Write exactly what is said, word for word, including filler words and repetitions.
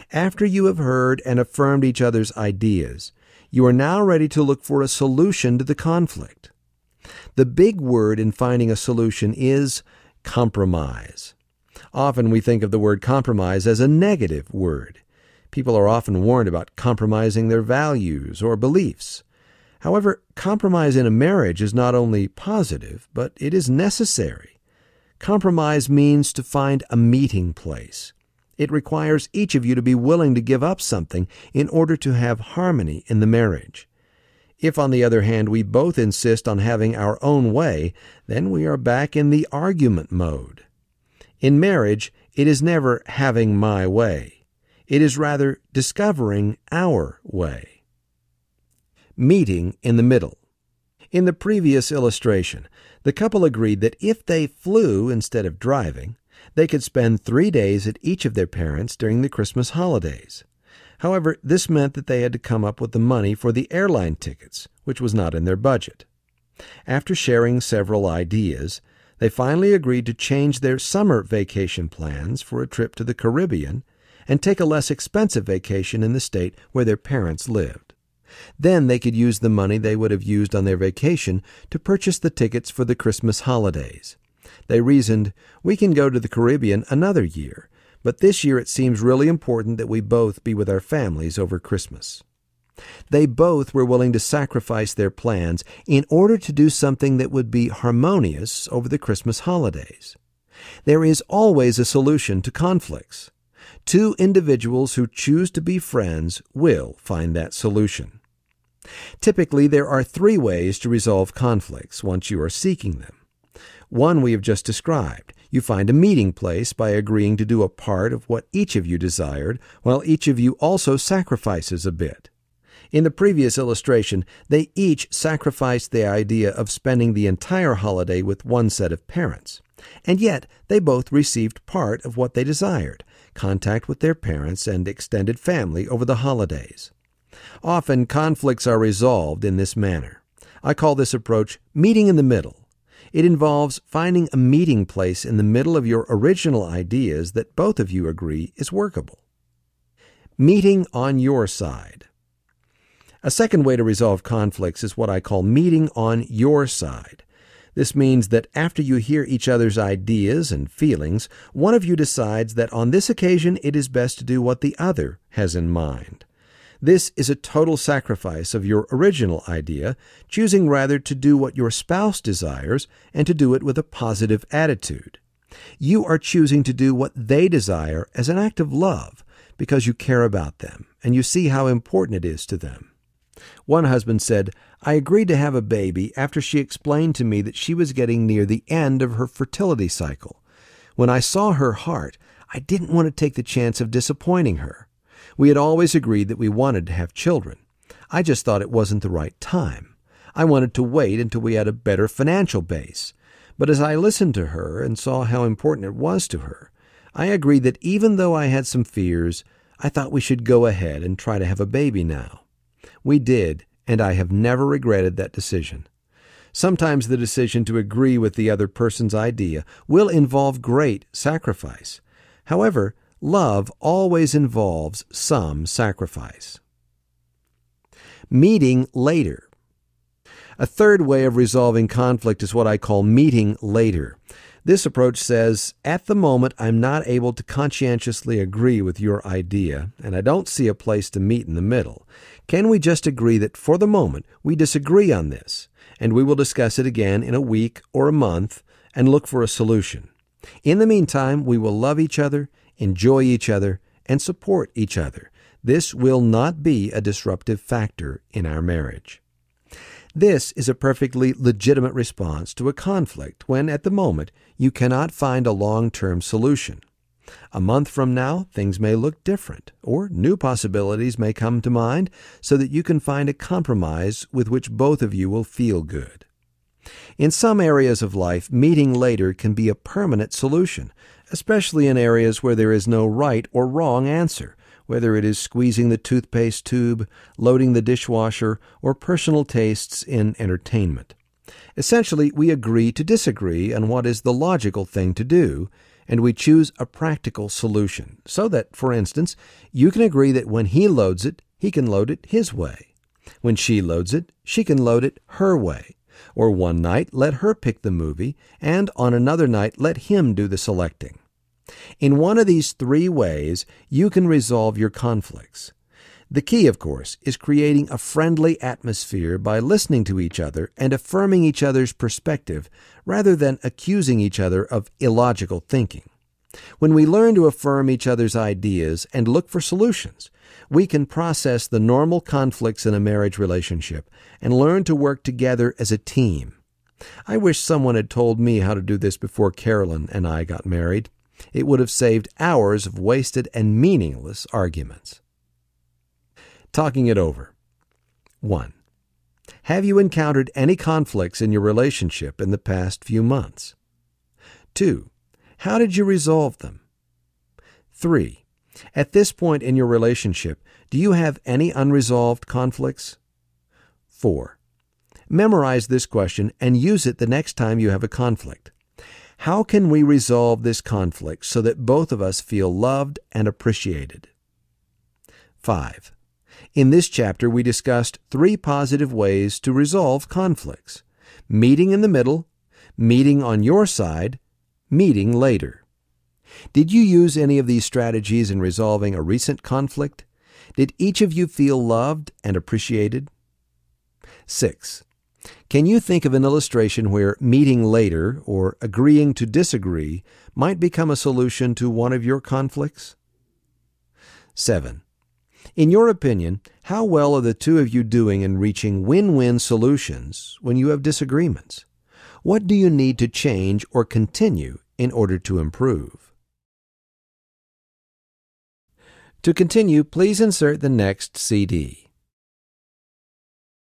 After you have heard and affirmed each other's ideas, you are now ready to look for a solution to the conflict. The big word in finding a solution is compromise. Often we think of the word compromise as a negative word. People are often warned about compromising their values or beliefs. However, compromise in a marriage is not only positive, but it is necessary. Compromise means to find a meeting place. It requires each of you to be willing to give up something in order to have harmony in the marriage. If, on the other hand, we both insist on having our own way, then we are back in the argument mode. In marriage, it is never having my way. It is rather discovering our way. Meeting in the middle. In the previous illustration, the couple agreed that if they flew instead of driving, they could spend three days at each of their parents during the Christmas holidays. However, this meant that they had to come up with the money for the airline tickets, which was not in their budget. After sharing several ideas, they finally agreed to change their summer vacation plans for a trip to the Caribbean and take a less expensive vacation in the state where their parents lived. Then they could use the money they would have used on their vacation to purchase the tickets for the Christmas holidays. They reasoned, "We can go to the Caribbean another year, but this year it seems really important that we both be with our families over Christmas." They both were willing to sacrifice their plans in order to do something that would be harmonious over the Christmas holidays. There is always a solution to conflicts. Two individuals who choose to be friends will find that solution. Typically, there are three ways to resolve conflicts once you are seeking them. One we have just described. You find a meeting place by agreeing to do a part of what each of you desired, while each of you also sacrifices a bit. In the previous illustration, they each sacrificed the idea of spending the entire holiday with one set of parents, and yet they both received part of what they desired, contact with their parents and extended family over the holidays. Often conflicts are resolved in this manner. I call this approach meeting in the middle. It involves finding a meeting place in the middle of your original ideas that both of you agree is workable. Meeting on your side. A second way to resolve conflicts is what I call meeting on your side. This means that after you hear each other's ideas and feelings, one of you decides that on this occasion it is best to do what the other has in mind. This is a total sacrifice of your original idea, choosing rather to do what your spouse desires and to do it with a positive attitude. You are choosing to do what they desire as an act of love because you care about them and you see how important it is to them. One husband said, "I agreed to have a baby after she explained to me that she was getting near the end of her fertility cycle. When I saw her heart, I didn't want to take the chance of disappointing her. We had always agreed that we wanted to have children. I just thought it wasn't the right time. I wanted to wait until we had a better financial base. But as I listened to her and saw how important it was to her, I agreed that even though I had some fears, I thought we should go ahead and try to have a baby now. We did, and I have never regretted that decision." Sometimes the decision to agree with the other person's idea will involve great sacrifice. However, love always involves some sacrifice. Meeting later. A third way of resolving conflict is what I call meeting later. This approach says, at the moment, I'm not able to conscientiously agree with your idea, and I don't see a place to meet in the middle. Can we just agree that for the moment we disagree on this, and we will discuss it again in a week or a month and look for a solution? In the meantime, we will love each other, enjoy each other, and support each other. This will not be a disruptive factor in our marriage. This is a perfectly legitimate response to a conflict when, at the moment, you cannot find a long-term solution. A month from now, things may look different, or new possibilities may come to mind so that you can find a compromise with which both of you will feel good. In some areas of life, meeting later can be a permanent solution, especially in areas where there is no right or wrong answer, whether it is squeezing the toothpaste tube, loading the dishwasher, or personal tastes in entertainment. Essentially, we agree to disagree on what is the logical thing to do, and we choose a practical solution so that, for instance, you can agree that when he loads it, he can load it his way. When she loads it, she can load it her way. Or one night, let her pick the movie, and on another night, let him do the selecting. In one of these three ways, you can resolve your conflicts. The key, of course, is creating a friendly atmosphere by listening to each other and affirming each other's perspective rather than accusing each other of illogical thinking. When we learn to affirm each other's ideas and look for solutions, we can process the normal conflicts in a marriage relationship and learn to work together as a team. I wish someone had told me how to do this before Carolyn and I got married. It would have saved hours of wasted and meaningless arguments. Talking it over. One. Have you encountered any conflicts in your relationship in the past few months? Two. How did you resolve them? Three. At this point in your relationship, do you have any unresolved conflicts? Four. Memorize this question and use it the next time you have a conflict. How can we resolve this conflict so that both of us feel loved and appreciated? Five. In this chapter, we discussed three positive ways to resolve conflicts: meeting in the middle, meeting on your side, meeting later. Did you use any of these strategies in resolving a recent conflict? Did each of you feel loved and appreciated? Six. Can you think of an illustration where meeting later or agreeing to disagree might become a solution to one of your conflicts? Seven. In your opinion, how well are the two of you doing in reaching win-win solutions when you have disagreements? What do you need to change or continue in order to improve? To continue, please insert the next C D.